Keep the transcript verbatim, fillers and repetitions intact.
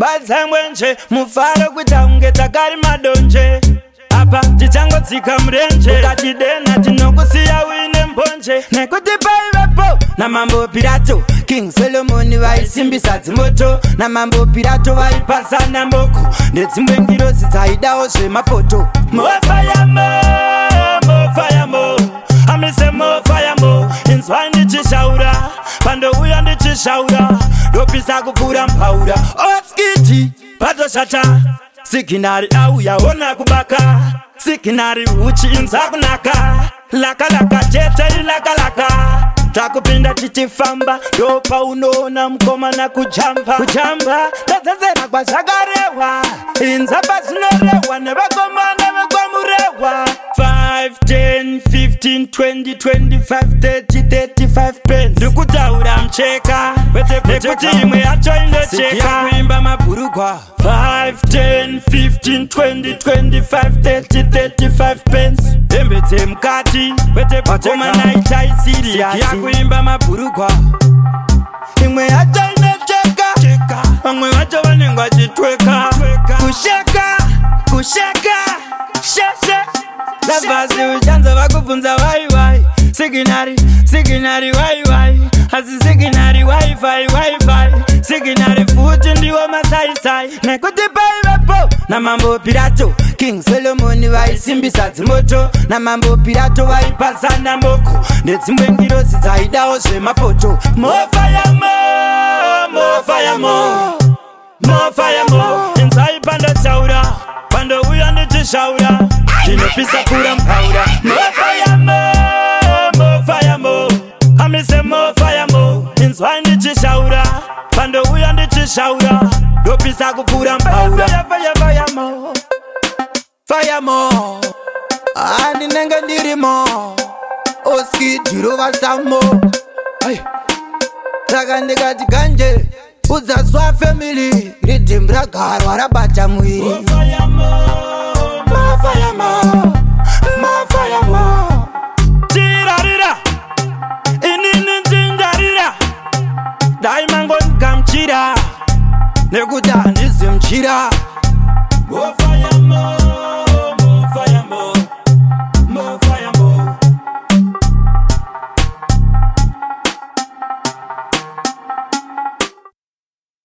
Batsangwenje mufaro kuita unge takari madonje. Apa tichangotsika murenje ukatidena tinokusiya uine mbonje. Nekuti paivepo namambo Pirato King Solomon vaisimbisa dzimoto. Namambo Pirato vaipasana mboko nedzimwe ngirozi dzaidawo zvemapoto. Mofayamo, mofayamo, amise mofayamo. Inzwai ndichishaura pandouya ndichishaura ndopisa kupfuura mpaura. Oskiti patoshata siginari auya ona kubaka. Siginari uchi inza kunaka. Laka laka chete laka laka. Takupinda tichifamba ndopa unoona mukoma kujamba. Kujamba tadzazera kwazvakarewa. Inza pazvinorewa nevakoma nevekwamurewa. five, ten, fifteen, twenty, twenty-five, thirty, thirty-five pence. Ndikutaura mcheka nekuti imwe yacho indocheka. Kuimba mabhurugwa five, ten, fifteen, twenty, twenty-five, thirty, thirty-five pence. Hembe dzemukati pakoma naitai serious. Kuimba mabhurugwa imwe yacho inocheka. Vamwe vacho vanenge vachitweka. Kusheka kusheka sheshe Lavazi uchanza vakubvunza wai wai. Siginari, siginari wai wai. Asi siginari wifi wifi. Siginari futi ndiwo masai sai. Nekuti paivepo namambo Pirato King Solomon vaisimbisa dzimoto. Namambo Pirato vaipasana mboko nedzimwe ngirozi dzaidawo zvemapoto. Mofayamo, mofayamo, mofayamo. Inzai pandotaura pandouya ndichishaura ndinopisa pfuura mpaura. Mofayamo, mofayamo, amise mofayamo. Inzwai ndichishaura pandouya ndichishaura ndopisa kupfuura mpaura. Fayamo, fayamo, andinenge ndirimo. Oski dhirova samo. Saka ndikati ganje udzaswa family ridhim ragarwa rabata mwiri. Mofayamo, mofayamo, mofayamo. Tirarira inini ndindarira. Daimango nkamchira nekuti handizimchira. Mofayamo.